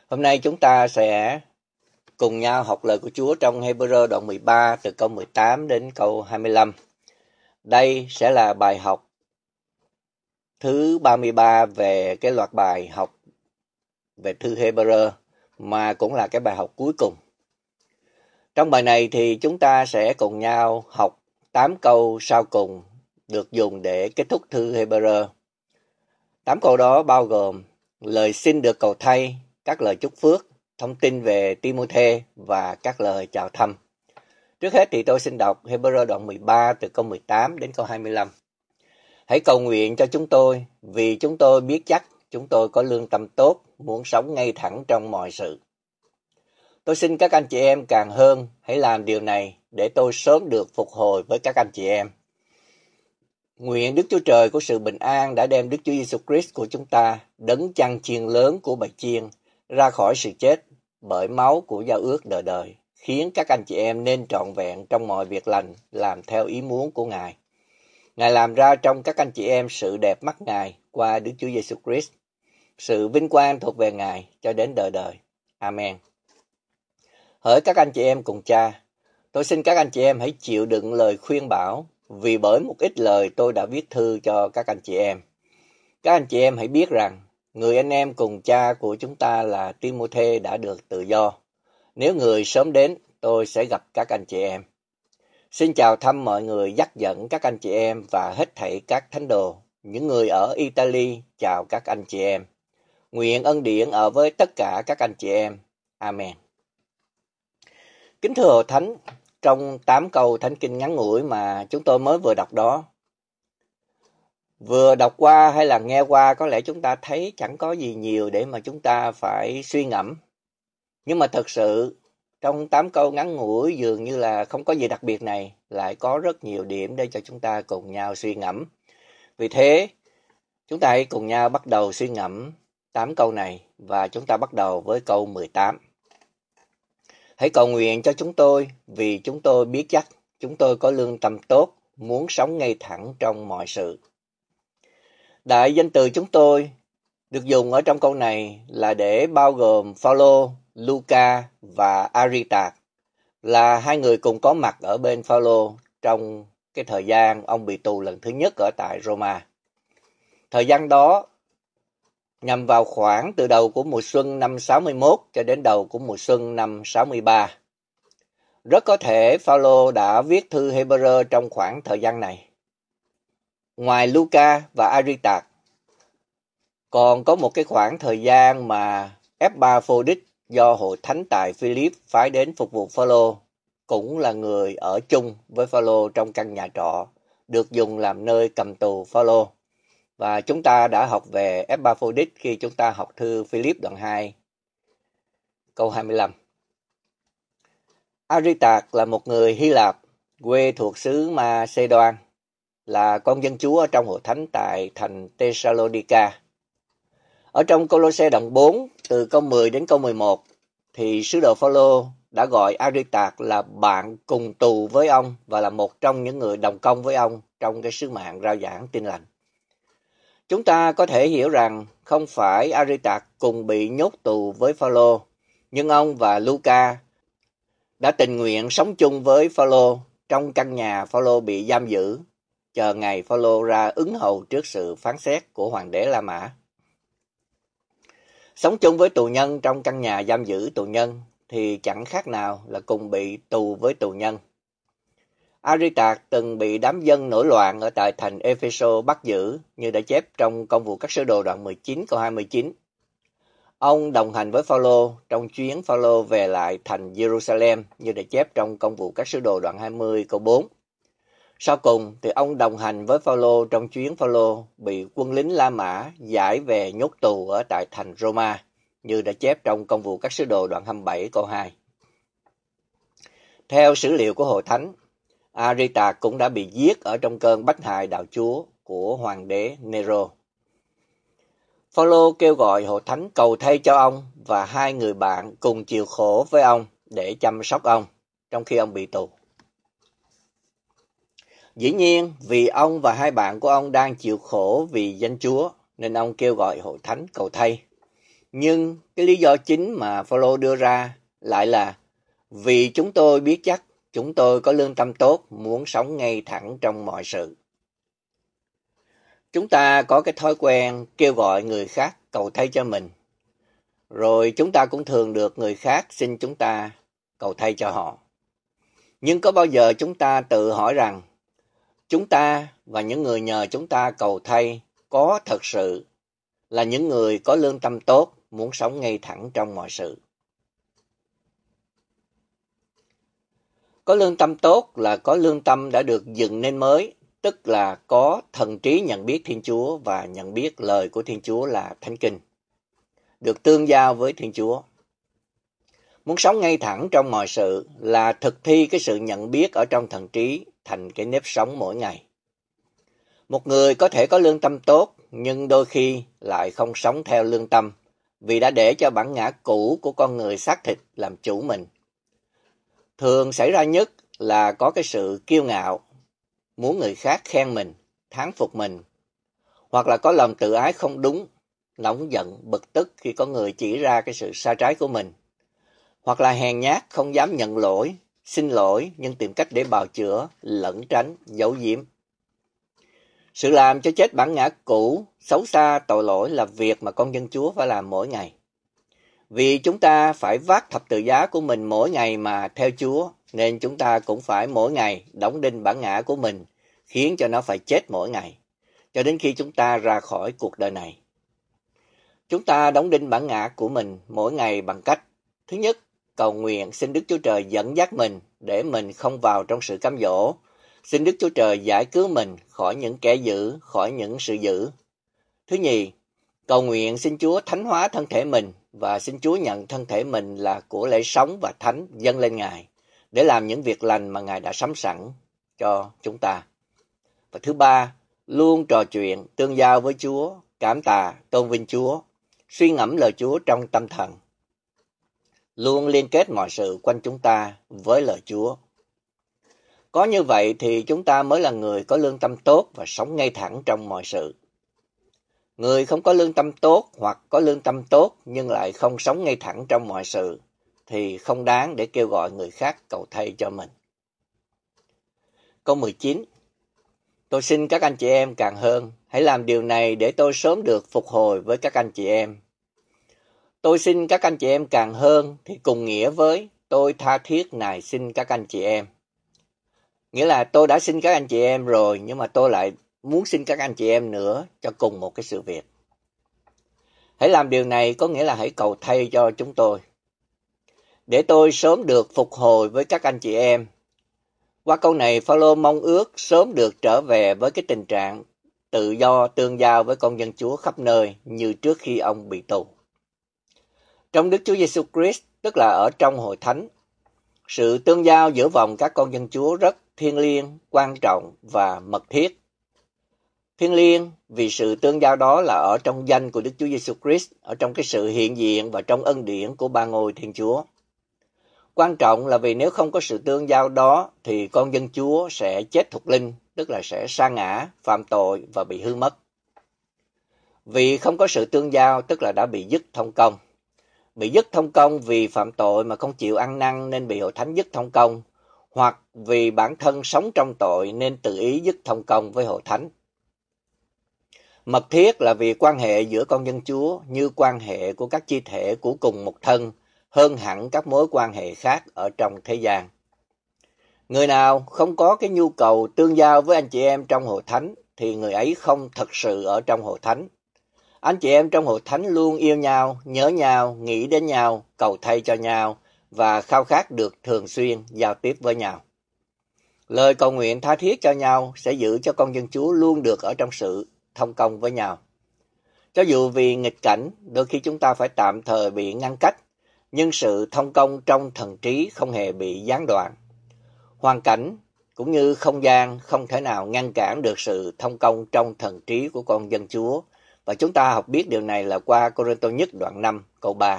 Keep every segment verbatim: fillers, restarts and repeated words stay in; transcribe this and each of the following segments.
Hôm nay chúng ta sẽ cùng nhau học lời của Chúa trong Hebrew đoạn mười ba từ câu mười tám đến câu hai mươi lăm. Đây sẽ là bài học thứ ba mươi ba về cái loạt bài học về thư Hebrew mà cũng là cái bài học cuối cùng. Trong bài này thì chúng ta sẽ cùng nhau học tám câu sau cùng được dùng để kết thúc thư Hebrew. tám câu đó bao gồm lời xin được cầu thay, các lời chúc phước, thông tin về Timôthê và các lời chào thăm. Trước hết thì tôi xin đọc Hebrew đoạn mười ba từ câu mười tám đến câu hai mươi lăm. Hãy cầu nguyện cho chúng tôi, vì chúng tôi biết chắc chúng tôi có lương tâm tốt, muốn sống ngay thẳng trong mọi sự. Tôi xin các anh chị em càng hơn hãy làm điều này để tôi sớm được phục hồi với các anh chị em. Nguyện Đức Chúa Trời của sự bình an đã đem Đức Chúa Giêsu Christ của chúng ta, đấng chăn chiên lớn của bầy chiên, ra khỏi sự chết bởi máu của giao ước đời đời, khiến các anh chị em nên trọn vẹn trong mọi việc lành, làm theo ý muốn của Ngài. Ngài làm ra trong các anh chị em sự đẹp mắt Ngài qua Đức Chúa Giêsu Christ. Sự vinh quang thuộc về Ngài cho đến đời đời. Amen. Hỡi các anh chị em cùng cha, tôi xin các anh chị em hãy chịu đựng lời khuyên bảo, vì bởi một ít lời tôi đã viết thư cho các anh chị em. Các anh chị em hãy biết rằng, người anh em cùng cha của chúng ta là Timôthê đã được tự do. Nếu người sớm đến, tôi sẽ gặp các anh chị em. Xin chào thăm mọi người dắt dẫn các anh chị em và hết thảy các thánh đồ. Những người ở Italy chào các anh chị em. Nguyện ân điển ở với tất cả các anh chị em. Amen. Kính thưa Hội Thánh, trong tám câu Thánh Kinh ngắn ngủi mà chúng tôi mới vừa đọc đó, vừa đọc qua hay là nghe qua có lẽ chúng ta thấy chẳng có gì nhiều để mà chúng ta phải suy ngẫm. Nhưng mà thật sự, trong tám câu ngắn ngủi dường như là không có gì đặc biệt này, lại có rất nhiều điểm để cho chúng ta cùng nhau suy ngẫm. Vì thế, chúng ta hãy cùng nhau bắt đầu suy ngẫm tám câu này và chúng ta bắt đầu với câu mười tám. Hãy cầu nguyện cho chúng tôi, vì chúng tôi biết chắc chúng tôi có lương tâm tốt, muốn sống ngay thẳng trong mọi sự. Đại danh từ chúng tôi được dùng ở trong câu này là để bao gồm Phao-lô, Luca và Aristarch, là hai người cùng có mặt ở bên Phao-lô trong cái thời gian ông bị tù lần thứ nhất ở tại Roma. Thời gian đó nhằm vào khoảng từ đầu của mùa xuân năm sáu mươi mốt cho đến đầu của mùa xuân năm sáu mươi ba. Rất có thể Phao-lô đã viết thư Hebrew trong khoảng thời gian này. Ngoài Luca và Aristarch, còn có một cái khoảng thời gian mà Epaphroditus do hội thánh tại Philip phái đến phục vụ Phao-lô, cũng là người ở chung với Phao-lô trong căn nhà trọ, được dùng làm nơi cầm tù Phao-lô. Và chúng ta đã học về Epaphroditus khi chúng ta học thư Philip đoạn hai, câu hai mươi lăm. Aristarch là một người Hy Lạp, quê thuộc xứ Ma-xê-đoan, là con dân Chúa ở trong hội thánh tại thành Thessalonica. Ở trong Cô-lô-se đoạn bốn, từ câu mười đến câu mười một, thì sứ đồ Phao-lô đã gọi Aristarch là bạn cùng tù với ông và là một trong những người đồng công với ông trong cái sứ mạng rao giảng tin lành. Chúng ta có thể hiểu rằng không phải Aristarch cùng bị nhốt tù với Phao-lô, nhưng ông và Luca đã tình nguyện sống chung với Phao-lô trong căn nhà Phao-lô bị giam giữ, chờ ngày Phao-lô ra ứng hầu trước sự phán xét của hoàng đế La Mã. Sống chung với tù nhân trong căn nhà giam giữ tù nhân thì chẳng khác nào là cùng bị tù với tù nhân. Aristarch từng bị đám dân nổi loạn ở tại thành Epheso bắt giữ, như đã chép trong Công vụ các sứ đồ đoạn mười chín câu hai mươi chín. Ông đồng hành với Phao-lô trong chuyến Phao-lô về lại thành Jerusalem, như đã chép trong Công vụ các sứ đồ đoạn hai mươi câu bốn. Sau cùng thì ông đồng hành với Phao-lô trong chuyến Phao-lô bị quân lính La Mã giải về nhốt tù ở tại thành Roma, như đã chép trong Công vụ các sứ đồ đoạn hai mươi bảy câu hai. Theo sử liệu của hội thánh, Aristarch cũng đã bị giết ở trong cơn bách hại đạo Chúa của hoàng đế Nero. Phao-lô kêu gọi hội thánh cầu thay cho ông và hai người bạn cùng chịu khổ với ông để chăm sóc ông trong khi ông bị tù. Dĩ nhiên, vì ông và hai bạn của ông đang chịu khổ vì danh Chúa, nên ông kêu gọi hội thánh cầu thay. Nhưng cái lý do chính mà Phaolô đưa ra lại là vì chúng tôi biết chắc chúng tôi có lương tâm tốt, muốn sống ngay thẳng trong mọi sự. Chúng ta có cái thói quen kêu gọi người khác cầu thay cho mình. Rồi chúng ta cũng thường được người khác xin chúng ta cầu thay cho họ. Nhưng có bao giờ chúng ta tự hỏi rằng chúng ta và những người nhờ chúng ta cầu thay có thật sự là những người có lương tâm tốt, muốn sống ngay thẳng trong mọi sự? Có lương tâm tốt là có lương tâm đã được dựng nên mới, tức là có thần trí nhận biết Thiên Chúa và nhận biết lời của Thiên Chúa là Thánh Kinh, được tương giao với Thiên Chúa. Muốn sống ngay thẳng trong mọi sự là thực thi cái sự nhận biết ở trong thần trí thành cái nếp sống mỗi ngày. Một người có thể có lương tâm tốt, nhưng đôi khi lại không sống theo lương tâm, vì đã để cho bản ngã cũ của con người xác thịt làm chủ mình. Thường xảy ra nhất là có cái sự kiêu ngạo, muốn người khác khen mình, thán phục mình, hoặc là có lòng tự ái không đúng, nóng giận, bực tức khi có người chỉ ra cái sự sai trái của mình, hoặc là hèn nhát, không dám nhận lỗi, xin lỗi nhưng tìm cách để bào chữa, lẩn tránh, giấu giếm. Sự làm cho chết bản ngã cũ, xấu xa, tội lỗi là việc mà con dân Chúa phải làm mỗi ngày. Vì chúng ta phải vác thập tự giá của mình mỗi ngày mà theo Chúa, nên chúng ta cũng phải mỗi ngày đóng đinh bản ngã của mình, khiến cho nó phải chết mỗi ngày, cho đến khi chúng ta ra khỏi cuộc đời này. Chúng ta đóng đinh bản ngã của mình mỗi ngày bằng cách: thứ nhất, cầu nguyện xin Đức Chúa Trời dẫn dắt mình để mình không vào trong sự cám dỗ. Xin Đức Chúa Trời giải cứu mình khỏi những kẻ dữ, khỏi những sự dữ. Thứ nhì, cầu nguyện xin Chúa thánh hóa thân thể mình và xin Chúa nhận thân thể mình là của lễ sống và thánh dâng lên Ngài để làm những việc lành mà Ngài đã sắm sẵn cho chúng ta. Và thứ ba, luôn trò chuyện, tương giao với Chúa, cảm tạ, tôn vinh Chúa, suy ngẫm lời Chúa trong tâm thần. Luôn liên kết mọi sự quanh chúng ta với lời Chúa. Có như vậy thì chúng ta mới là người có lương tâm tốt và sống ngay thẳng trong mọi sự. Người không có lương tâm tốt hoặc có lương tâm tốt nhưng lại không sống ngay thẳng trong mọi sự thì không đáng để kêu gọi người khác cầu thay cho mình. Câu mười chín. Tôi xin các anh chị em càng hơn, hãy làm điều này để tôi sớm được phục hồi với các anh chị em. Tôi xin các anh chị em càng hơn thì cùng nghĩa với tôi tha thiết nài xin các anh chị em. Nghĩa là tôi đã xin các anh chị em rồi, nhưng mà tôi lại muốn xin các anh chị em nữa cho cùng một cái sự việc. Hãy làm điều này có nghĩa là hãy cầu thay cho chúng tôi, để tôi sớm được phục hồi với các anh chị em. Qua câu này, Phaolô mong ước sớm được trở về với cái tình trạng tự do tương giao với con dân Chúa khắp nơi như trước khi ông bị tù. Trong Đức Chúa Giêsu Christ, tức là ở trong hội thánh, sự tương giao giữa vòng các con dân Chúa rất thiêng liêng, quan trọng và mật thiết. Thiêng liêng vì sự tương giao đó là ở trong danh của Đức Chúa Giêsu Christ, ở trong cái sự hiện diện và trong ân điển của ba ngôi Thiên Chúa. Quan trọng là vì nếu không có sự tương giao đó thì con dân Chúa sẽ chết thuộc linh, tức là sẽ sa ngã, phạm tội và bị hư mất. Vì không có sự tương giao tức là đã bị dứt thông công. Bị dứt thông công vì phạm tội mà không chịu ăn năn nên bị hội thánh dứt thông công, hoặc vì bản thân sống trong tội nên tự ý dứt thông công với hội thánh. Mật thiết là vì quan hệ giữa con dân Chúa như quan hệ của các chi thể của cùng một thân, hơn hẳn các mối quan hệ khác ở trong thế gian. Người nào không có cái nhu cầu tương giao với anh chị em trong hội thánh thì người ấy không thật sự ở trong hội thánh. Anh chị em trong hội thánh luôn yêu nhau, nhớ nhau, nghĩ đến nhau, cầu thay cho nhau và khao khát được thường xuyên giao tiếp với nhau. Lời cầu nguyện tha thiết cho nhau sẽ giữ cho con dân Chúa luôn được ở trong sự thông công với nhau. Cho dù vì nghịch cảnh, đôi khi chúng ta phải tạm thời bị ngăn cách, nhưng sự thông công trong thần trí không hề bị gián đoạn. Hoàn cảnh cũng như không gian không thể nào ngăn cản được sự thông công trong thần trí của con dân Chúa. Và chúng ta học biết điều này là qua Cô-rinh-tô nhất đoạn năm câu ba.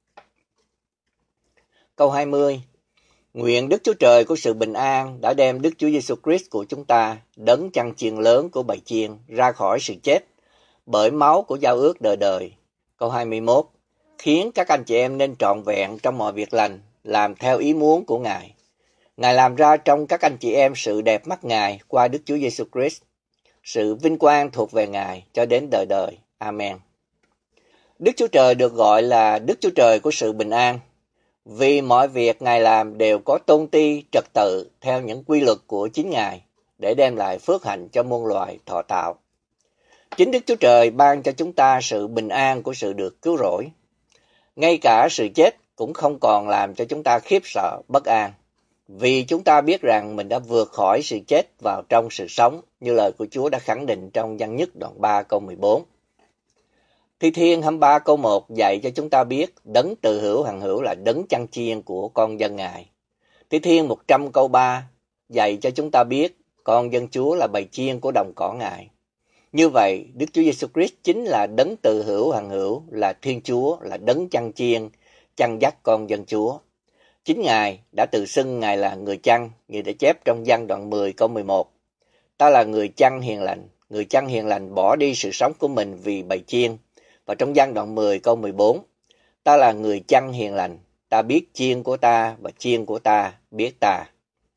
Câu hai mươi. Nguyện Đức Chúa Trời của sự bình an đã đem Đức Chúa Giêsu Christ của chúng ta, đấng chăn chiên lớn của bầy chiên, ra khỏi sự chết bởi máu của giao ước đời đời. Câu hai mươi mốt. khiến các anh chị em nên trọn vẹn trong mọi việc lành, làm theo ý muốn của Ngài. Ngài làm ra trong các anh chị em sự đẹp mắt Ngài qua Đức Chúa Giêsu Christ. Sự vinh quang thuộc về Ngài cho đến đời đời. Amen. Đức Chúa Trời được gọi là Đức Chúa Trời của sự bình an, vì mọi việc Ngài làm đều có tôn ti trật tự theo những quy luật của chính Ngài, để đem lại phước hạnh cho muôn loài thọ tạo. Chính Đức Chúa Trời ban cho chúng ta sự bình an của sự được cứu rỗi. Ngay cả sự chết cũng không còn làm cho chúng ta khiếp sợ, bất an, vì chúng ta biết rằng mình đã vượt khỏi sự chết vào trong sự sống, như lời của Chúa đã khẳng định trong Văn Nhất đoạn ba câu mười bốn. Thi Thiên hai mươi ba câu một dạy cho chúng ta biết đấng tự hữu hằng hữu là đấng chăn chiên của con dân Ngài. Thi Thiên một trăm câu ba dạy cho chúng ta biết con dân Chúa là bầy chiên của đồng cỏ Ngài. Như vậy, Đức Chúa Giêsu Christ chính là đấng tự hữu hằng hữu, là Thiên Chúa, là đấng chăn chiên, chăn dắt con dân Chúa. Chính Ngài đã tự xưng Ngài là người chăn, như đã chép trong Giăng đoạn mười câu mười một. Ta là người chăn hiền lành, người chăn hiền lành bỏ đi sự sống của mình vì bầy chiên. Và trong Giăng đoạn mười câu mười bốn, ta là người chăn hiền lành, ta biết chiên của ta và chiên của ta biết ta.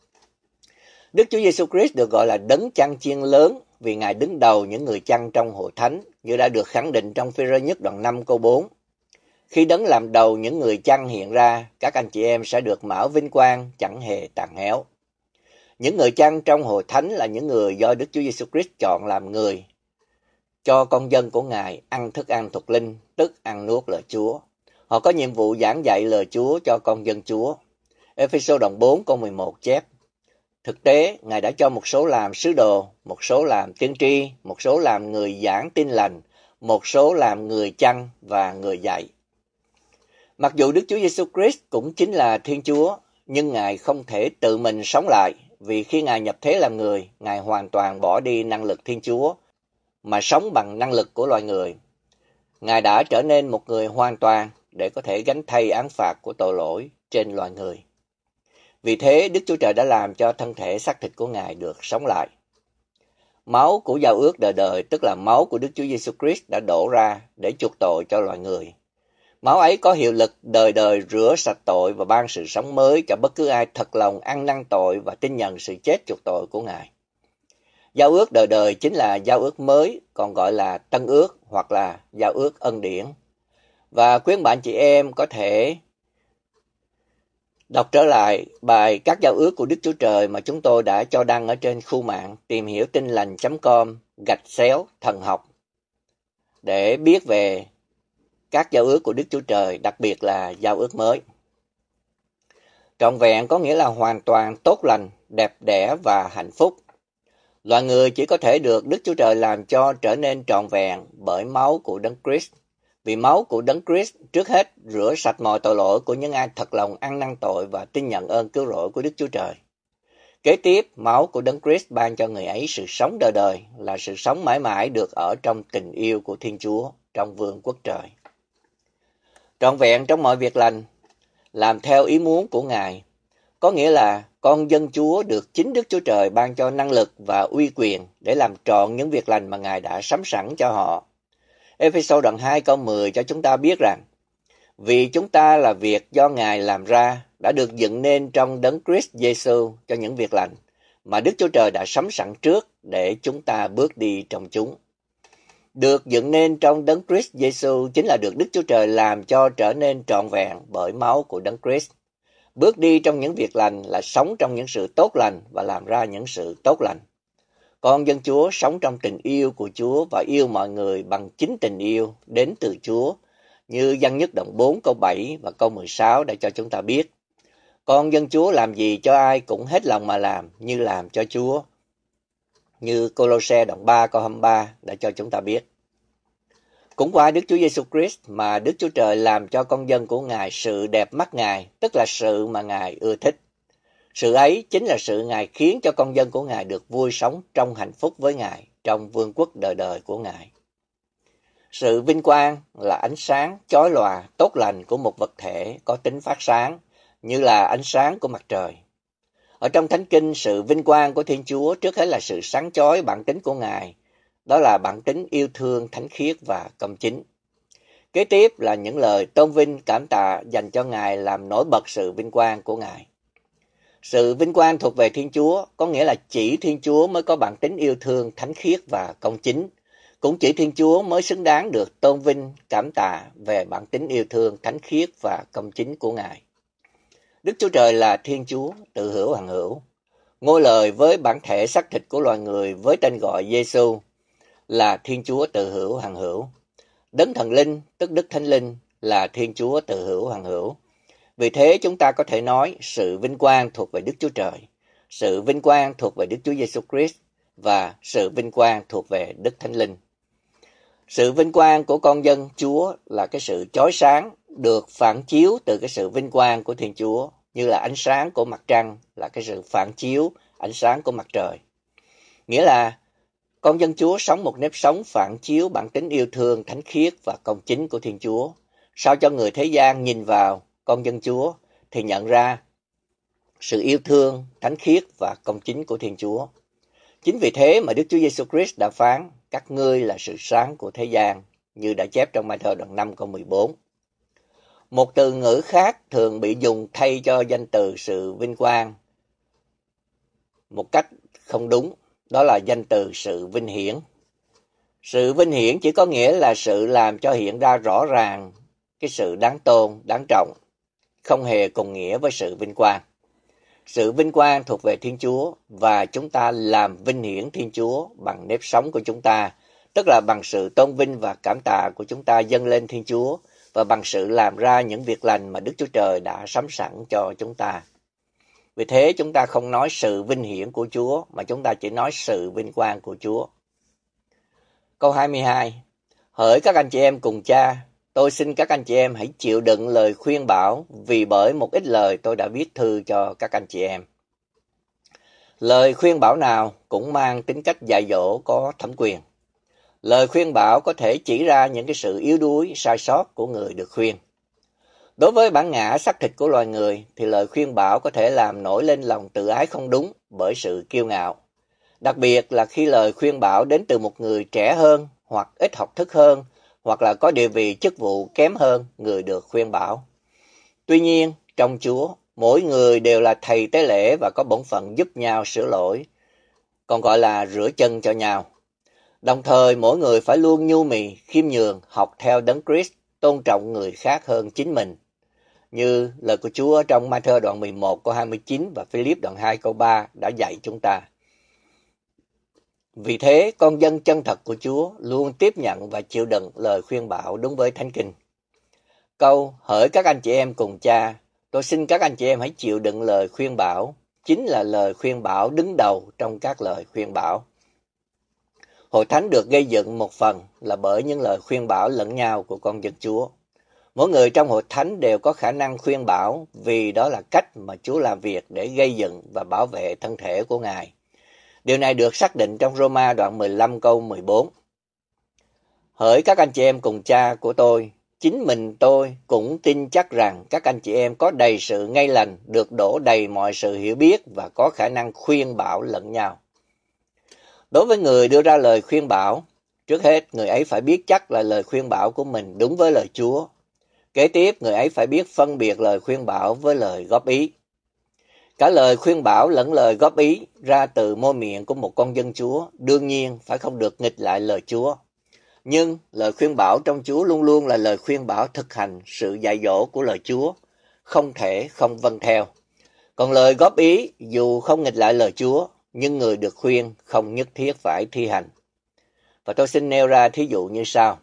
Đức Chúa Giêsu Christ được gọi là đấng chăn chiên lớn vì Ngài đứng đầu những người chăn trong hội thánh, như đã được khẳng định trong Phê-rơ nhất đoạn năm câu bốn. Khi đấng làm đầu những người chăn hiện ra, các anh chị em sẽ được mão vinh quang chẳng hề tàn héo. Những người chăn trong hội thánh là những người do Đức Chúa Giêsu Christ chọn làm người, cho con dân của Ngài ăn thức ăn thuộc linh, tức ăn nuốt lời Chúa. Họ có nhiệm vụ giảng dạy lời Chúa cho con dân Chúa. Ê-phê-sô đoạn bốn câu mười một chép: Thực tế, Ngài đã cho một số làm sứ đồ, một số làm tiên tri, một số làm người giảng tin lành, một số làm người chăn và người dạy. Mặc dù Đức Chúa Giêsu Christ cũng chính là Thiên Chúa, nhưng Ngài không thể tự mình sống lại, vì khi Ngài nhập thế làm người, Ngài hoàn toàn bỏ đi năng lực Thiên Chúa, mà sống bằng năng lực của loài người. Ngài đã trở nên một người hoàn toàn để có thể gánh thay án phạt của tội lỗi trên loài người. Vì thế, Đức Chúa Trời đã làm cho thân thể xác thịt của Ngài được sống lại. Máu của giao ước đời đời, tức là máu của Đức Chúa Giêsu Christ đã đổ ra để chuộc tội cho loài người. Máu ấy có hiệu lực đời đời rửa sạch tội và ban sự sống mới cho bất cứ ai thật lòng ăn năn tội và tin nhận sự chết chuộc tội của Ngài. Giao ước đời đời chính là giao ước mới, còn gọi là tân ước hoặc là giao ước ân điển. Và quý bạn chị em có thể đọc trở lại bài Các giao ước của Đức Chúa Trời mà chúng tôi đã cho đăng ở trên khu mạng tìm hiểu tin lành chấm com gạch xéo thần học để biết về các giao ước của Đức Chúa Trời, đặc biệt là giao ước mới. Trọn vẹn có nghĩa là hoàn toàn, tốt lành, đẹp đẽ và hạnh phúc. Loài người chỉ có thể được Đức Chúa Trời làm cho trở nên trọn vẹn bởi máu của Đấng Christ. Vì máu của Đấng Christ trước hết rửa sạch mọi tội lỗi của những ai thật lòng ăn năn tội và tin nhận ơn cứu rỗi của Đức Chúa Trời. Kế tiếp, máu của Đấng Christ ban cho người ấy sự sống đời đời, là sự sống mãi mãi được ở trong tình yêu của Thiên Chúa trong vương quốc trời. Trọn vẹn trong mọi việc lành, làm theo ý muốn của Ngài, có nghĩa là con dân Chúa được chính Đức Chúa Trời ban cho năng lực và uy quyền để làm trọn những việc lành mà Ngài đã sắm sẵn cho họ. Ê-phê-sô đoạn hai câu mười cho chúng ta biết rằng, vì chúng ta là việc do Ngài làm ra, đã được dựng nên trong Đấng Christ Giêsu cho những việc lành, mà Đức Chúa Trời đã sắm sẵn trước để chúng ta bước đi trong chúng. Được dựng nên trong Đấng Christ Giêsu chính là được Đức Chúa Trời làm cho trở nên trọn vẹn bởi máu của Đấng Christ. Bước đi trong những việc lành là sống trong những sự tốt lành và làm ra những sự tốt lành. Con dân Chúa sống trong tình yêu của Chúa và yêu mọi người bằng chính tình yêu đến từ Chúa, như Văn Nhất đoạn bốn câu bảy và câu mười sáu đã cho chúng ta biết. Con dân Chúa làm gì cho ai cũng hết lòng mà làm, như làm cho Chúa, như Cô-lô-se đoạn ba câu hai mươi ba đã cho chúng ta biết. Cũng qua Đức Chúa Giêsu Christ mà Đức Chúa Trời làm cho con dân của Ngài sự đẹp mắt Ngài, tức là sự mà Ngài ưa thích. Sự ấy chính là sự Ngài khiến cho con dân của Ngài được vui sống trong hạnh phúc với Ngài, trong vương quốc đời đời của Ngài. Sự vinh quang là ánh sáng chói lòa, tốt lành của một vật thể có tính phát sáng, như là ánh sáng của mặt trời. Ở trong Thánh Kinh, sự vinh quang của Thiên Chúa trước hết là sự sáng chói bản tính của Ngài, đó là bản tính yêu thương, thánh khiết và công chính. Kế tiếp là những lời tôn vinh cảm tạ dành cho Ngài làm nổi bật sự vinh quang của Ngài. Sự vinh quang thuộc về Thiên Chúa, có nghĩa là chỉ Thiên Chúa mới có bản tính yêu thương, thánh khiết và công chính. Cũng chỉ Thiên Chúa mới xứng đáng được tôn vinh, cảm tạ về bản tính yêu thương, thánh khiết và công chính của Ngài. Đức Chúa Trời là Thiên Chúa, tự hữu hằng hữu. Ngôi lời với bản thể xác thịt của loài người với tên gọi Giê-xu là Thiên Chúa tự hữu hằng hữu. Đấng Thần Linh, tức Đức Thánh Linh, là Thiên Chúa tự hữu hằng hữu. Vì thế chúng ta có thể nói sự vinh quang thuộc về Đức Chúa Trời, sự vinh quang thuộc về Đức Chúa Giêsu Christ và sự vinh quang thuộc về Đức Thánh Linh. Sự vinh quang của con dân Chúa là cái sự chói sáng được phản chiếu từ cái sự vinh quang của Thiên Chúa, như là ánh sáng của mặt trăng là cái sự phản chiếu ánh sáng của mặt trời. Nghĩa là con dân Chúa sống một nếp sống phản chiếu bản tính yêu thương, thánh khiết và công chính của Thiên Chúa, sao cho người thế gian nhìn vào con dân Chúa thì nhận ra sự yêu thương, thánh khiết và công chính của Thiên Chúa. Chính vì thế mà Đức Chúa Giêsu Christ đã phán, các ngươi là sự sáng của thế gian, như đã chép trong Ma-thơ đoạn năm câu mười bốn. Một từ ngữ khác thường bị dùng thay cho danh từ sự vinh quang một cách không đúng, đó là danh từ sự vinh hiển. Sự vinh hiển chỉ có nghĩa là sự làm cho hiện ra rõ ràng cái sự đáng tôn, đáng trọng, không hề cùng nghĩa với sự vinh quang. Sự vinh quang thuộc về Thiên Chúa và chúng ta làm vinh hiển Thiên Chúa bằng nếp sống của chúng ta, tức là bằng sự tôn vinh và cảm tạ của chúng ta dâng lên Thiên Chúa và bằng sự làm ra những việc lành mà Đức Chúa Trời đã sắm sẵn cho chúng ta. Vì thế chúng ta không nói sự vinh hiển của Chúa mà chúng ta chỉ nói sự vinh quang của Chúa. Câu hai mươi hai. Hỡi các anh chị em cùng cha, tôi xin các anh chị em hãy chịu đựng lời khuyên bảo, vì bởi một ít lời tôi đã viết thư cho các anh chị em. Lời khuyên bảo nào cũng mang tính cách dạy dỗ có thẩm quyền. Lời khuyên bảo có thể chỉ ra những cái sự yếu đuối, sai sót của người được khuyên. Đối với bản ngã xác thịt của loài người thì lời khuyên bảo có thể làm nổi lên lòng tự ái không đúng bởi sự kiêu ngạo. Đặc biệt là khi lời khuyên bảo đến từ một người trẻ hơn hoặc ít học thức hơn hoặc là có địa vị chức vụ kém hơn người được khuyên bảo. Tuy nhiên, trong Chúa, mỗi người đều là thầy tế lễ và có bổn phận giúp nhau sửa lỗi, còn gọi là rửa chân cho nhau. Đồng thời, mỗi người phải luôn nhu mì, khiêm nhường, học theo Đấng Christ, tôn trọng người khác hơn chính mình. Như lời của Chúa trong Ma-thơ đoạn mười một câu hai mươi chín và Phi-líp đoạn hai câu ba đã dạy chúng ta. Vì thế, con dân chân thật của Chúa luôn tiếp nhận và chịu đựng lời khuyên bảo đúng với Thánh Kinh. Câu, hỡi các anh chị em cùng cha, tôi xin các anh chị em hãy chịu đựng lời khuyên bảo, chính là lời khuyên bảo đứng đầu trong các lời khuyên bảo. Hội thánh được gây dựng một phần là bởi những lời khuyên bảo lẫn nhau của con dân Chúa. Mỗi người trong hội thánh đều có khả năng khuyên bảo vì đó là cách mà Chúa làm việc để gây dựng và bảo vệ thân thể của Ngài. Điều này được xác định trong Roma đoạn mười lăm câu mười bốn. Hỡi các anh chị em cùng cha của tôi, chính mình tôi cũng tin chắc rằng các anh chị em có đầy sự ngay lành, được đổ đầy mọi sự hiểu biết và có khả năng khuyên bảo lẫn nhau. Đối với người đưa ra lời khuyên bảo, trước hết người ấy phải biết chắc là lời khuyên bảo của mình đúng với lời Chúa. Kế tiếp, người ấy phải biết phân biệt lời khuyên bảo với lời góp ý. Cả lời khuyên bảo lẫn lời góp ý ra từ môi miệng của một con dân Chúa đương nhiên phải không được nghịch lại lời Chúa. Nhưng lời khuyên bảo trong Chúa luôn luôn là lời khuyên bảo thực hành sự dạy dỗ của lời Chúa, không thể không vâng theo. Còn lời góp ý dù không nghịch lại lời Chúa, nhưng người được khuyên không nhất thiết phải thi hành. Và tôi xin nêu ra thí dụ như sau.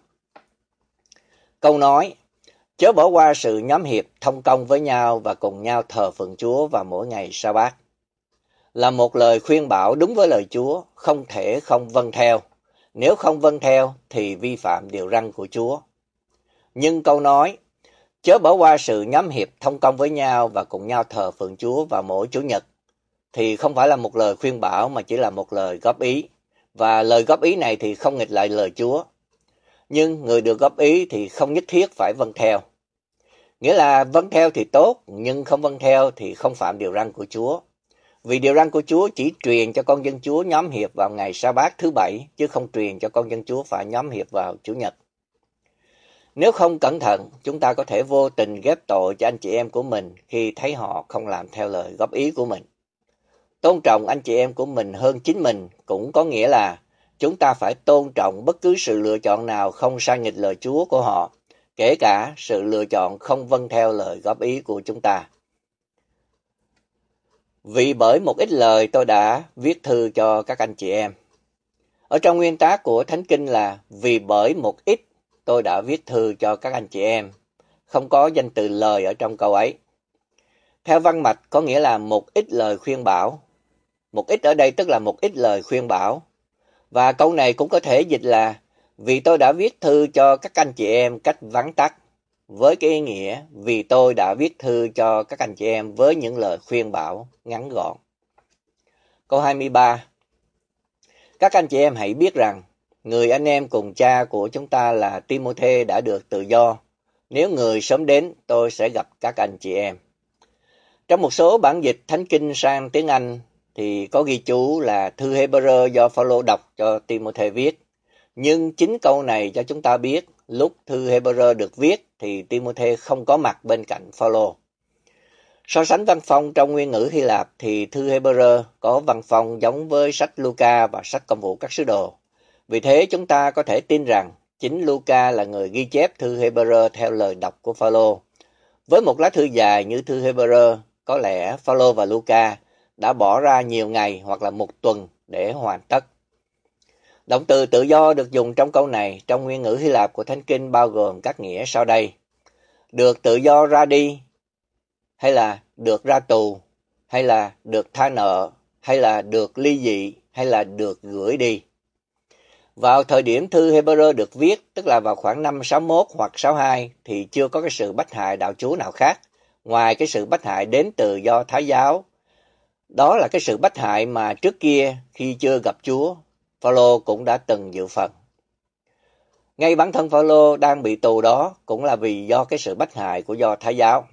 Câu nói, chớ bỏ qua sự nhóm hiệp thông công với nhau và cùng nhau thờ phượng Chúa vào mỗi ngày Sa-bát, là một lời khuyên bảo đúng với lời Chúa, không thể không vâng theo. Nếu không vâng theo thì vi phạm điều răn của Chúa. Nhưng câu nói, chớ bỏ qua sự nhóm hiệp thông công với nhau và cùng nhau thờ phượng Chúa vào mỗi Chủ nhật, thì không phải là một lời khuyên bảo mà chỉ là một lời góp ý. Và lời góp ý này thì không nghịch lại lời Chúa. Nhưng người được góp ý thì không nhất thiết phải vâng theo. Nghĩa là vâng theo thì tốt, nhưng không vâng theo thì không phạm điều răn của Chúa. Vì điều răn của Chúa chỉ truyền cho con dân Chúa nhóm hiệp vào ngày Sa-bát thứ bảy, chứ không truyền cho con dân Chúa phải nhóm hiệp vào Chủ nhật. Nếu không cẩn thận, chúng ta có thể vô tình ghép tội cho anh chị em của mình khi thấy họ không làm theo lời góp ý của mình. Tôn trọng anh chị em của mình hơn chính mình cũng có nghĩa là chúng ta phải tôn trọng bất cứ sự lựa chọn nào không sai nghịch lời Chúa của họ, kể cả sự lựa chọn không vâng theo lời góp ý của chúng ta. Vì bởi một ít lời tôi đã viết thư cho các anh chị em. Ở trong nguyên tác của Thánh Kinh là vì bởi một ít tôi đã viết thư cho các anh chị em, không có danh từ lời ở trong câu ấy. Theo văn mạch có nghĩa là một ít lời khuyên bảo. Một ít ở đây tức là một ít lời khuyên bảo. Và câu này cũng có thể dịch là vì tôi đã viết thư cho các anh chị em cách vắn tắt, với cái ý nghĩa vì tôi đã viết thư cho các anh chị em với những lời khuyên bảo ngắn gọn. Câu hai mươi ba. Các anh chị em hãy biết rằng người anh em cùng cha của chúng ta là Timôthê đã được tự do. Nếu người sớm đến, tôi sẽ gặp các anh chị em. Trong một số bản dịch Thánh Kinh sang tiếng Anh thì có ghi chú là thư Hebrew do Phaolô đọc cho Timôthê viết. Nhưng chính câu này cho chúng ta biết lúc thư Hebrew được viết thì Timôthê không có mặt bên cạnh Phaolô. So sánh văn phong trong nguyên ngữ Hy Lạp thì thư Hebrew có văn phong giống với sách Luca và sách Công vụ các sứ đồ. Vì thế chúng ta có thể tin rằng chính Luca là người ghi chép thư Hebrew theo lời đọc của Phaolô. Với một lá thư dài như thư Hebrew, có lẽ Phaolô và Luca đã bỏ ra nhiều ngày hoặc là một tuần để hoàn tất. Động từ tự do được dùng trong câu này trong nguyên ngữ Hy Lạp của Thánh Kinh bao gồm các nghĩa sau đây. Được tự do ra đi, hay là được ra tù, hay là được tha nợ, hay là được ly dị, hay là được gửi đi. Vào thời điểm thư Hebrew được viết, tức là vào khoảng năm sáu mốt hoặc sáu hai, thì chưa có cái sự bách hại đạo Chúa nào khác, ngoài cái sự bách hại đến từ Do Thái giáo. Đó là cái sự bách hại mà trước kia khi chưa gặp Chúa, Phaolô cũng đã từng dự phần. Ngay bản thân Phaolô đang bị tù đó cũng là vì do cái sự bách hại của Do Thái giáo.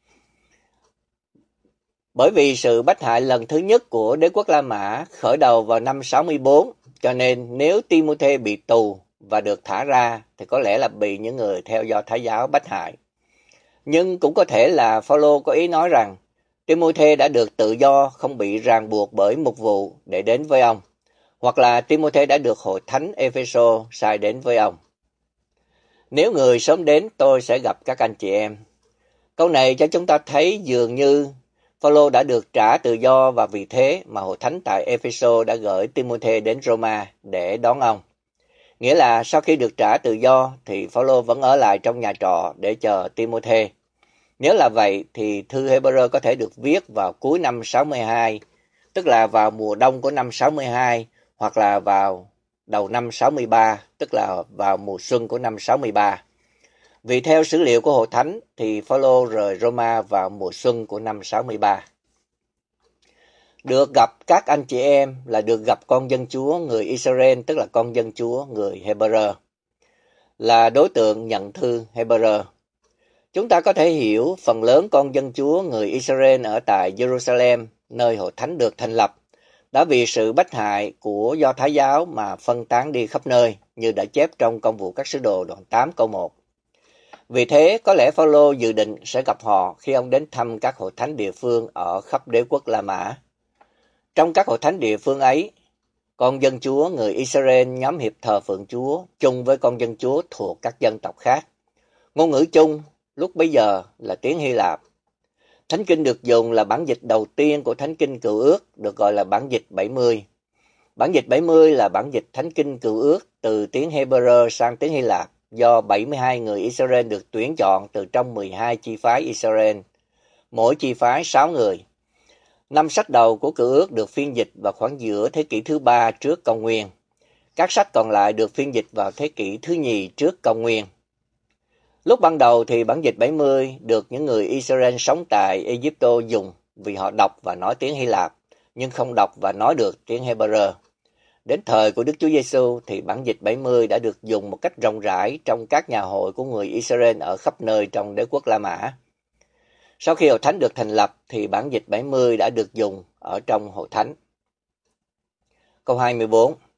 Bởi vì sự bách hại lần thứ nhất của đế quốc La Mã khởi đầu vào năm sáu mươi bốn, cho nên nếu Timôthê bị tù và được thả ra thì có lẽ là bị những người theo Do Thái giáo bách hại. Nhưng cũng có thể là Phaolô có ý nói rằng Timôthê đã được tự do, không bị ràng buộc bởi mục vụ để đến với ông, hoặc là Timôthê đã được hội thánh Epheso sai đến với ông. Nếu người sớm đến, tôi sẽ gặp các anh chị em. Câu này cho chúng ta thấy dường như Phaolô đã được trả tự do và vì thế mà hội thánh tại Epheso đã gửi Timôthê đến Roma để đón ông. Nghĩa là sau khi được trả tự do thì Phaolô vẫn ở lại trong nhà trọ để chờ Timôthê. Nếu là vậy thì thư Hebrew có thể được viết vào cuối năm sáu mươi hai, tức là vào mùa đông của năm sáu mươi hai, hoặc là vào đầu năm sáu mươi ba, tức là vào mùa xuân của năm sáu mươi ba. Vì theo sử liệu của Hội Thánh thì Phaolô rời Roma vào mùa xuân của năm sáu mươi ba. Được gặp các anh chị em là được gặp con dân Chúa người Israel, tức là con dân Chúa người Hebrew, là đối tượng nhận thư Hebrew. Chúng ta có thể hiểu phần lớn con dân Chúa người Israel ở tại Jerusalem, nơi Hội Thánh được thành lập, đã vì sự bách hại của Do Thái giáo mà phân tán đi khắp nơi, như đã chép trong Công vụ các sứ đồ đoạn tám câu một. Vì thế, có lẽ Phaolô dự định sẽ gặp họ khi ông đến thăm các hội thánh địa phương ở khắp đế quốc La Mã. Trong các hội thánh địa phương ấy, con dân Chúa người Israel nhóm hiệp thờ phượng Chúa chung với con dân Chúa thuộc các dân tộc khác. Ngôn ngữ chung lúc bấy giờ là tiếng Hy Lạp. Thánh Kinh được dùng là bản dịch đầu tiên của Thánh Kinh Cựu Ước, được gọi là bản dịch bảy mươi. Bản dịch bảy mươi là bản dịch Thánh Kinh Cựu Ước từ tiếng Hebrew sang tiếng Hy Lạp, do bảy mươi hai người Israel được tuyển chọn từ trong mười hai chi phái Israel, mỗi chi phái sáu người. Năm sách đầu của Cựu Ước được phiên dịch vào khoảng giữa thế kỷ thứ ba trước công nguyên. Các sách còn lại được phiên dịch vào thế kỷ thứ nhì trước công nguyên. Lúc ban đầu thì bản dịch bảy mươi được những người Israel sống tại Egypto dùng vì họ đọc và nói tiếng Hy Lạp, nhưng không đọc và nói được tiếng Hebrew. Đến thời của Đức Chúa Giêsu thì bản dịch bảy mươi đã được dùng một cách rộng rãi trong các nhà hội của người Israel ở khắp nơi trong đế quốc La Mã. Sau khi hội thánh được thành lập thì bản dịch bảy mươi đã được dùng ở trong hội thánh. Câu hai mươi bốn.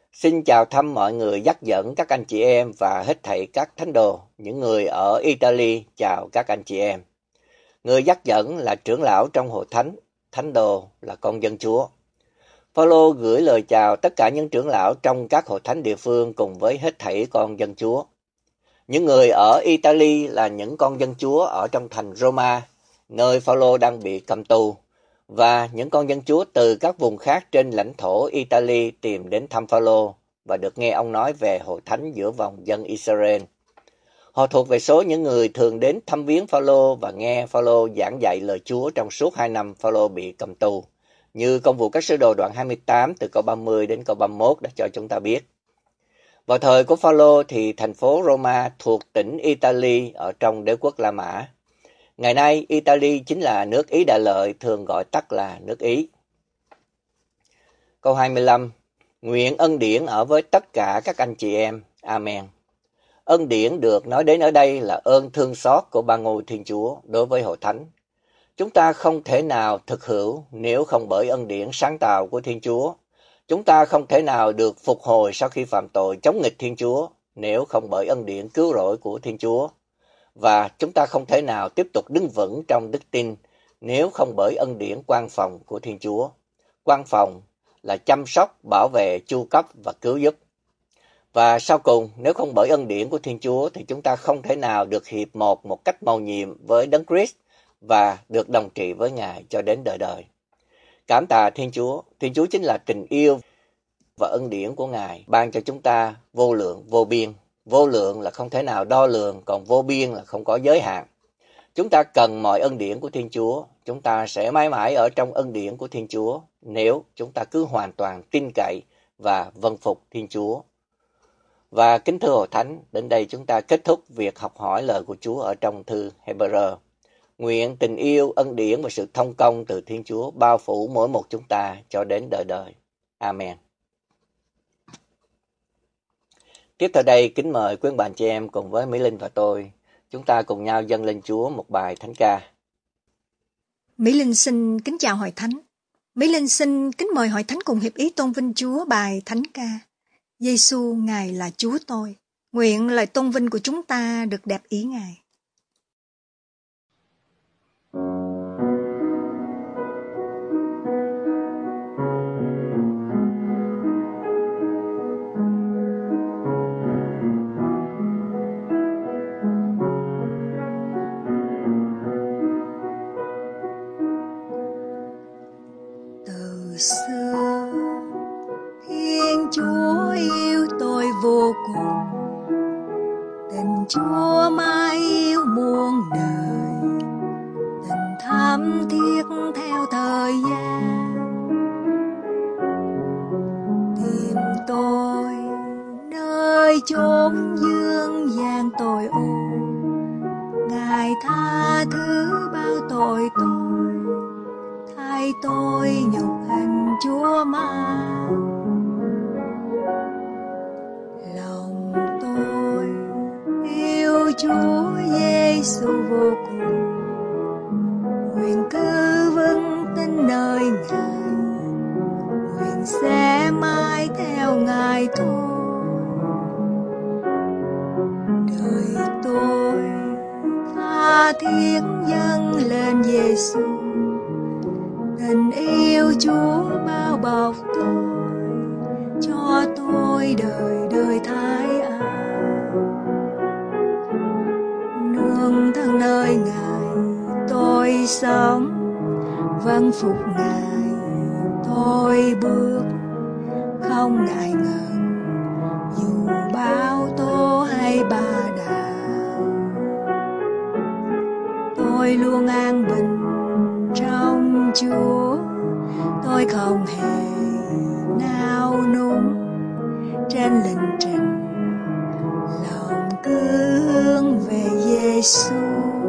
Xin chào thăm mọi người dắt dẫn các anh chị em và hết thảy các thánh đồ, những người ở Italy chào các anh chị em. Người dắt dẫn là trưởng lão trong hội thánh, thánh đồ là con dân Chúa. Phaolô gửi lời chào tất cả những trưởng lão trong các hội thánh địa phương cùng với hết thảy con dân Chúa. Những người ở Italy là những con dân Chúa ở trong thành Roma, nơi Phaolô đang bị cầm tù, và những con dân Chúa từ các vùng khác trên lãnh thổ Italy tìm đến thăm Phaolô và được nghe ông nói về hội thánh giữa vòng dân Israel. Họ thuộc về số những người thường đến thăm viếng Phaolô và nghe Phaolô giảng dạy lời Chúa trong suốt hai năm Phaolô bị cầm tù, như Công vụ các sứ đồ đoạn hai mươi tám từ câu ba mươi đến câu ba mươi mốt đã cho chúng ta biết. Vào thời của Phaolô thì thành phố Roma thuộc tỉnh Italy ở trong đế quốc La Mã. Ngày nay, Italy chính là nước Ý Đại Lợi, thường gọi tắt là nước Ý. Câu hai mươi lăm. Nguyện ân điển ở với tất cả các anh chị em. Amen. Ân điển được nói đến ở đây là ơn thương xót của Ba Ngôi Thiên Chúa đối với hội thánh. Chúng ta không thể nào thực hữu nếu không bởi ân điển sáng tạo của Thiên Chúa. Chúng ta không thể nào được phục hồi sau khi phạm tội chống nghịch Thiên Chúa nếu không bởi ân điển cứu rỗi của Thiên Chúa. Và chúng ta không thể nào tiếp tục đứng vững trong đức tin nếu không bởi ân điển quan phòng của Thiên Chúa. Quan phòng là chăm sóc, bảo vệ, chu cấp và cứu giúp. Và sau cùng, nếu không bởi ân điển của Thiên Chúa thì chúng ta không thể nào được hiệp một một cách mầu nhiệm với Đấng Christ và được đồng trị với Ngài cho đến đời đời. Cảm tạ Thiên Chúa, Thiên Chúa chính là tình yêu và ân điển của Ngài ban cho chúng ta vô lượng, vô biên. Vô lượng là không thể nào đo lường, còn vô biên là không có giới hạn. Chúng ta cần mọi ân điển của Thiên Chúa. Chúng ta sẽ mãi mãi ở trong ân điển của Thiên Chúa nếu chúng ta cứ hoàn toàn tin cậy và vâng phục Thiên Chúa. Và kính thưa hội thánh, đến đây chúng ta kết thúc việc học hỏi lời của Chúa ở trong thư Hebrew. Nguyện tình yêu, ân điển và sự thông công từ Thiên Chúa bao phủ mỗi một chúng ta cho đến đời đời. Amen. Tiếp theo đây, kính mời quý bạn chị em cùng với Mỹ Linh và tôi, chúng ta cùng nhau dâng lên Chúa một bài thánh ca. Mỹ Linh xin kính chào hội thánh. Mỹ Linh xin kính mời hội thánh cùng hiệp ý tôn vinh Chúa bài thánh ca. Giê-xu, Ngài là Chúa tôi. Nguyện lời tôn vinh của chúng ta được đẹp ý Ngài. Từ xưa Thiên Chúa yêu tôi vô cùng, tình Chúa mãi yêu muôn đời, tình thắm thiết theo thời gian. Tìm tôi nơi chốn dương gian tội ô, Ngài tha thứ bao tội tôi, thay tôi nhục hình Chúa mang. Lòng tôi yêu Chúa Giê-xu vô cùng, nguyện cứ vững tin nơi Ngài, nguyện sẽ mãi theo Ngài thôi. Đời tôi tha thiết dâng lên Giê-xu, tình yêu Chúa bao bọc tôi, cho tôi đời đời thái an. Nương thân nơi Ngài tôi sống, vâng phục Ngài tôi bước, không ngại ngần dù bao tố hay ba đạo. Tôi luôn an bình trong Chúa, tôi không hề nao núng trên lịch trình, lòng cứ hướng về Giê-xu.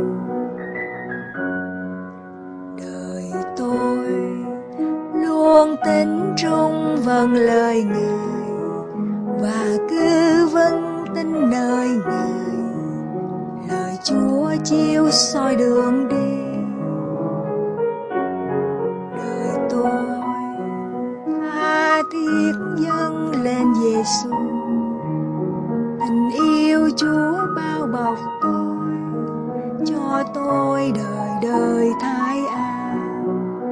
Đời tôi luôn tín trung vâng lời Ngài, và cứ vững tin nơi Ngài, lời Chúa chiếu soi đường đi. Đời tôi tha thiết dâng lên lên Giêsu. Tình yêu Chúa bao bọc tôi, cho tôi đời đời thái an.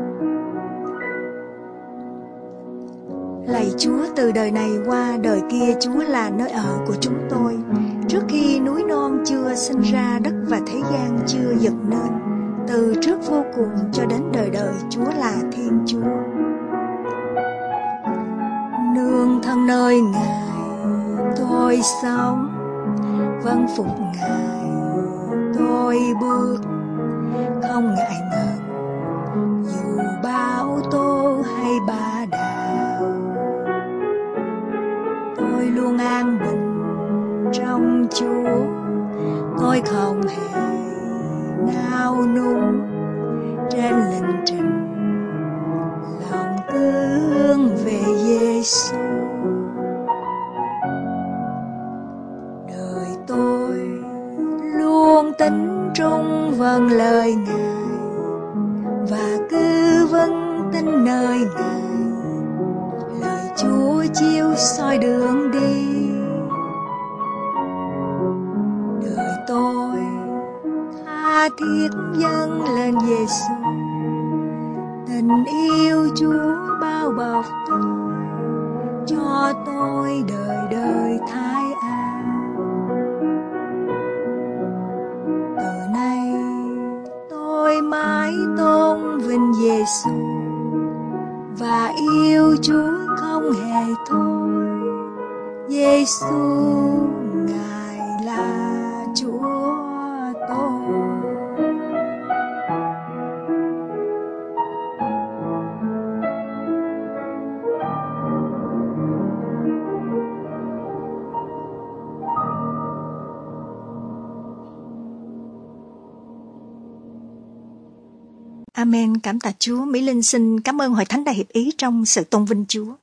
Lạy Chúa, từ đời này qua đời kia, Chúa là nơi ở của chúng tôi. Trước khi núi non chưa sinh ra, đất và thế gian chưa dựng nên, từ trước vô cùng cho đến đời đời, Chúa là Thiên Chúa. Nương thân nơi Ngài tôi sống, vâng phục Ngài tôi bước, không ngại ngần dù bão tố hay ba đào. Tôi luôn an bình trong Chúa, tôi không hề nao núng trên lịch trình, lòng cứ hướng về Giêsu. Đời tôi luôn tín trung vâng lời Ngài, và cứ vâng tin nơi Ngài. Lời Chúa chiếu soi đường đi. Đời tôi tha thiết dâng lên Giêsu, tình yêu Chúa bao bọc tôi, cho tôi đời đời thái an. Từ nay tôi mãi tôn vinh Giêsu, và yêu Chúa không hề thôi. Giêsu Ngài là Chúa tôi. Amen. Cảm tạ Chúa. Mỹ Linh xin cảm ơn Hội Thánh Đại Hiệp Ý trong sự tôn vinh Chúa.